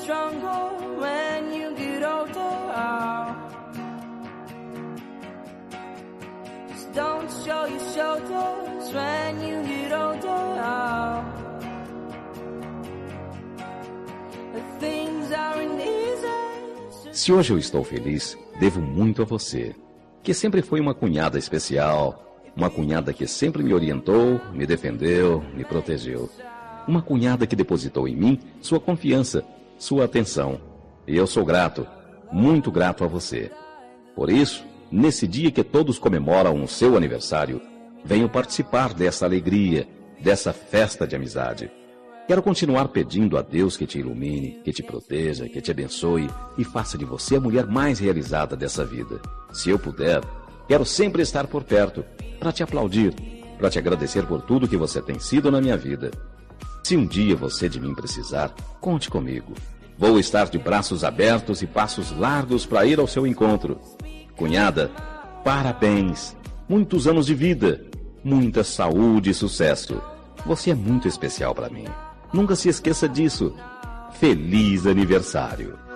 stronger when you get older. Just don't show your shoulders when you get older. Things aren't easy. Se hoje eu estou feliz, devo muito a você, que sempre foi uma cunhada especial, uma cunhada que sempre me orientou, me defendeu, me protegeu. Uma cunhada que depositou em mim sua confiança, sua atenção. E eu sou grato, muito grato a você. Por isso, nesse dia que todos comemoram o seu aniversário, venho participar dessa alegria, dessa festa de amizade. Quero continuar pedindo a Deus que te ilumine, que te proteja, que te abençoe e faça de você a mulher mais realizada dessa vida. Se eu puder, quero sempre estar por perto, para te aplaudir, para te agradecer por tudo que você tem sido na minha vida. Se um dia você de mim precisar, conte comigo. Vou estar de braços abertos e passos largos para ir ao seu encontro. Cunhada, parabéns! Muitos anos de vida, muita saúde e sucesso. Você é muito especial para mim. Nunca se esqueça disso. Feliz aniversário!